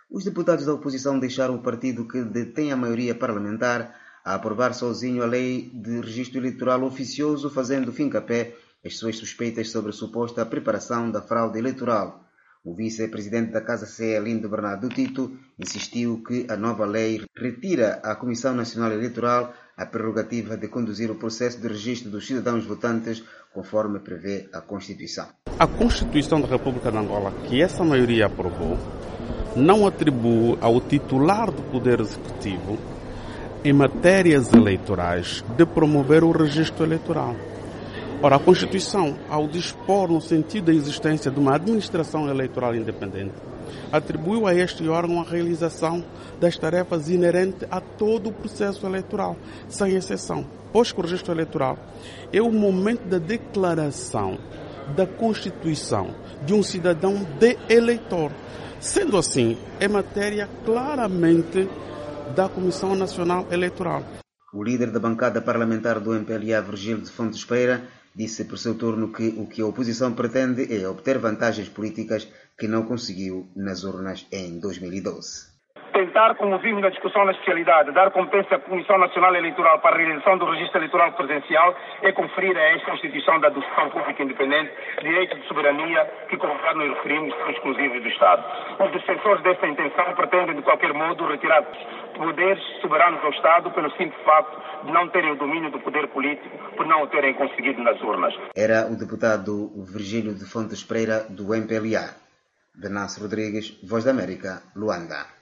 Os deputados da oposição deixaram o partido que detém a maioria parlamentar a aprovar sozinho a lei de registro eleitoral oficioso, fazendo fincapé as suas suspeitas sobre a suposta preparação da fraude eleitoral. O vice-presidente da Casa CE, Lindo Bernardo Tito, insistiu que a nova lei retira à Comissão Nacional Eleitoral a prerrogativa de conduzir o processo de registro dos cidadãos votantes, conforme prevê a Constituição. A Constituição da República de Angola, que essa maioria aprovou, não atribui ao titular do Poder Executivo, em matérias eleitorais, de promover o registro eleitoral. Ora, a Constituição, ao dispor no sentido da existência de uma administração eleitoral independente, atribuiu a este órgão a realização das tarefas inerentes a todo o processo eleitoral, sem exceção, pois que o registro eleitoral é o momento da declaração da constituição de um cidadão de eleitor. Sendo assim, é matéria claramente da Comissão Nacional Eleitoral. O líder da bancada parlamentar do MPLA, Virgílio de Fontes Pereira, disse por seu turno que o que a oposição pretende é obter vantagens políticas que não conseguiu nas urnas em 2012. Tentar, como vimos na discussão na especialidade, dar competência à Comissão Nacional Eleitoral para a realização do registro eleitoral presencial é conferir a esta instituição da Administração Pública Independente direito de soberania que, como já nos referimos, são exclusivos do Estado. Os defensores desta intenção pretendem, de qualquer modo, retirar poderes soberanos ao Estado pelo simples facto de não terem o domínio do poder político por não o terem conseguido nas urnas. Era o deputado Virgílio de Fontes Pereira, do MPLA. Venâncio Rodrigues, Voz da América, Luanda.